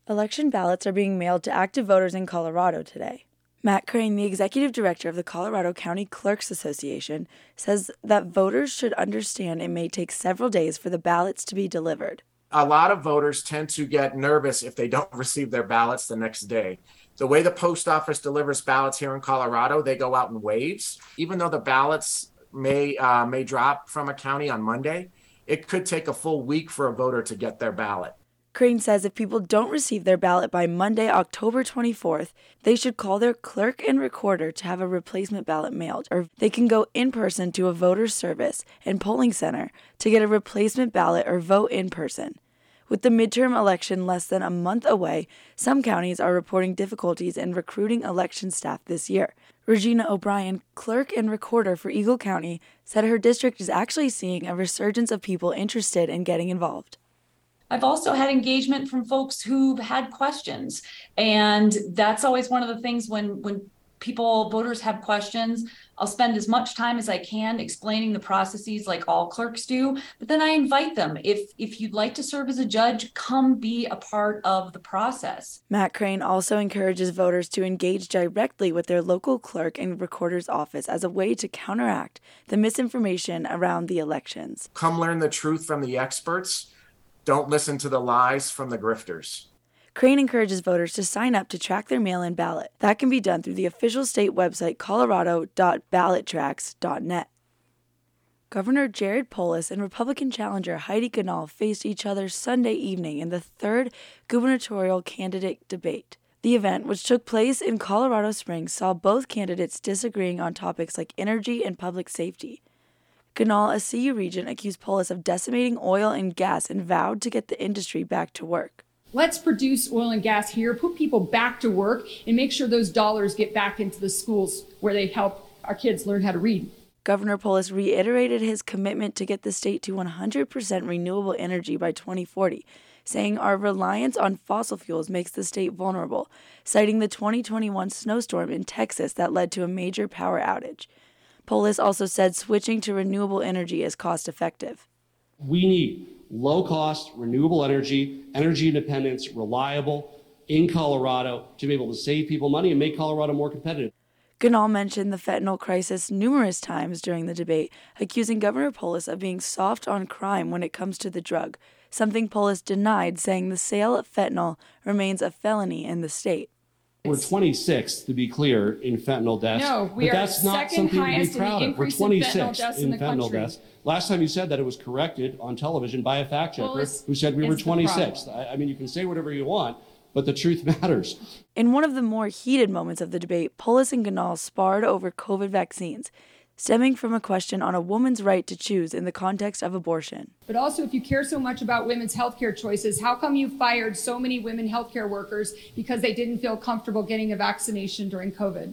Election ballots are being mailed to active voters in Colorado today. Matt Crane, the executive director of the Colorado County Clerks Association, says that voters should understand it may take several days for the ballots to be delivered. A lot of voters tend to get nervous if they don't receive their ballots the next day. The way the post office delivers ballots here in Colorado, they go out in waves. Even though the ballots may drop from a county on Monday, it could take a full week for a voter to get their ballot. Crane says if people don't receive their ballot by Monday, October 24th, they should call their clerk and recorder to have a replacement ballot mailed, or they can go in person to a voter's service and polling center to get a replacement ballot or vote in person. With the midterm election less than a month away, some counties are reporting difficulties in recruiting election staff this year. Regina O'Brien, clerk and recorder for Eagle County, said her district is actually seeing a resurgence of people interested in getting involved. I've also had engagement from folks who've had questions. And that's always one of the things when voters have questions, I'll spend as much time as I can explaining the processes like all clerks do. But then I invite them, if you'd like to serve as a judge, come be a part of the process. Matt Crane also encourages voters to engage directly with their local clerk and recorder's office as a way to counteract the misinformation around the elections. Come learn the truth from the experts. Don't listen to the lies from the grifters. Crane encourages voters to sign up to track their mail-in ballot. That can be done through the official state website colorado.ballottracks.net. Governor Jared Polis and Republican challenger Heidi Ganahl faced each other Sunday evening in the third gubernatorial candidate debate. The event, which took place in Colorado Springs, saw both candidates disagreeing on topics like energy and public safety. Ganahl, a CU regent, accused Polis of decimating oil and gas and vowed to get the industry back to work. Let's produce oil and gas here, put people back to work, and make sure those dollars get back into the schools where they help our kids learn how to read. Governor Polis reiterated his commitment to get the state to 100% renewable energy by 2040, saying our reliance on fossil fuels makes the state vulnerable, citing the 2021 snowstorm in Texas that led to a major power outage. Polis also said switching to renewable energy is cost-effective. We need low-cost, renewable energy independence, reliable, in Colorado to be able to save people money and make Colorado more competitive. Ganahl mentioned the fentanyl crisis numerous times during the debate, accusing Governor Polis of being soft on crime when it comes to the drug, something Polis denied, saying the sale of fentanyl remains a felony in the state. We're 26th, to be clear, in fentanyl deaths. No, we but are that's not second something to highest be proud in the of. We're increase in fentanyl 26th deaths in the fentanyl country. deaths. Last time you said that, it was corrected on television by a fact checker who said we were it's the 26th. I mean, you can say whatever you want, but the truth matters. In one of the more heated moments of the debate, Polis and Ganahl sparred over COVID vaccines, stemming from a question on a woman's right to choose in the context of abortion. But also, if you care so much about women's healthcare choices, how come you fired so many women healthcare workers because they didn't feel comfortable getting a vaccination during COVID?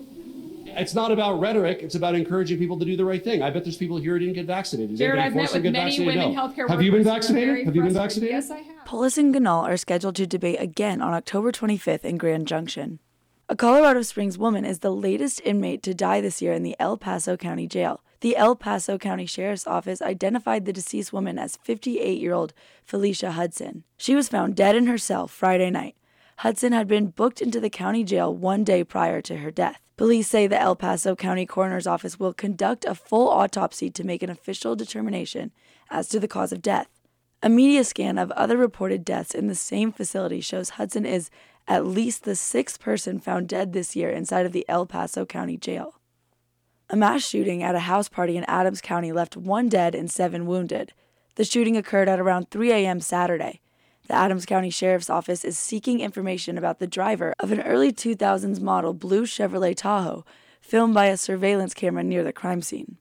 It's not about rhetoric. It's about encouraging people to do the right thing. I bet there's people here who didn't get vaccinated. Jared, I've met with many women healthcare workers. Have you been vaccinated? Have you been frustrated. vaccinated? Yes, I have. Polis and Ganahl are scheduled to debate again on October 25th in Grand Junction. A Colorado Springs woman is the latest inmate to die this year in the El Paso County Jail. The El Paso County Sheriff's Office identified the deceased woman as 58-year-old Felicia Hudson. She was found dead in her cell Friday night. Hudson had been booked into the county jail one day prior to her death. Police say the El Paso County Coroner's Office will conduct a full autopsy to make an official determination as to the cause of death. A media scan of other reported deaths in the same facility shows Hudson is at least the sixth person found dead this year inside of the El Paso County Jail. A mass shooting at a house party in Adams County left 1 dead and 7 wounded. The shooting occurred at around 3 a.m. Saturday. The Adams County Sheriff's Office is seeking information about the driver of an early 2000s model blue Chevrolet Tahoe, filmed by a surveillance camera near the crime scene.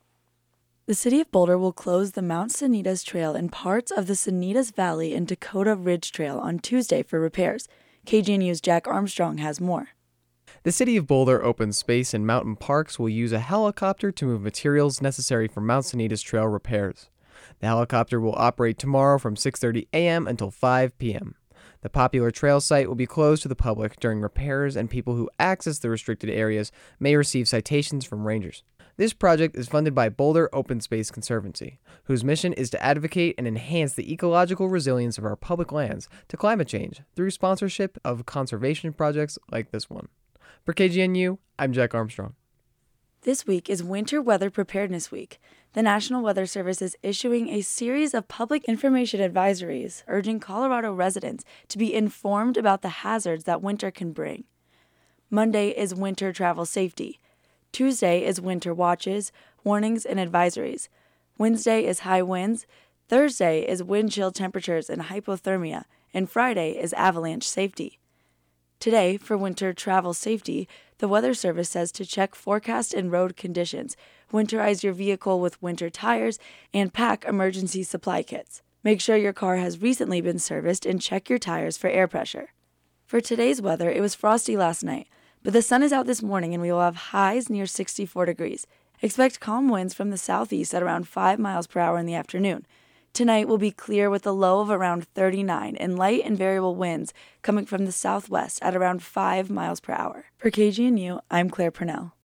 The city of Boulder will close the Mount Sanitas Trail and parts of the Sanitas Valley and Dakota Ridge Trail on Tuesday for repairs. KGNU's Jack Armstrong has more. The City of Boulder Open Space and Mountain Parks will use a helicopter to move materials necessary for Mount Sanitas Trail repairs. The helicopter will operate tomorrow from 6:30 a.m. until 5 p.m. The popular trail site will be closed to the public during repairs, and people who access the restricted areas may receive citations from rangers. This project is funded by Boulder Open Space Conservancy, whose mission is to advocate and enhance the ecological resilience of our public lands to climate change through sponsorship of conservation projects like this one. For KGNU, I'm Jack Armstrong. This week is Winter Weather Preparedness Week. The National Weather Service is issuing a series of public information advisories urging Colorado residents to be informed about the hazards that winter can bring. Monday is Winter Travel Safety. Tuesday is Winter Watches, Warnings, and Advisories. Wednesday is High Winds. Thursday is Wind Chill Temperatures and Hypothermia. And Friday is Avalanche Safety. Today, for Winter Travel Safety, the Weather Service says to check forecast and road conditions, winterize your vehicle with winter tires, and pack emergency supply kits. Make sure your car has recently been serviced and check your tires for air pressure. For today's weather, it was frosty last night, but the sun is out this morning and we will have highs near 64 degrees. Expect calm winds from the southeast at around 5 miles per hour in the afternoon. Tonight will be clear with a low of around 39 and light and variable winds coming from the southwest at around 5 miles per hour. For KGNU, I'm Claire Purnell.